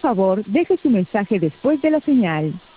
favor, deje su mensaje después de la señal.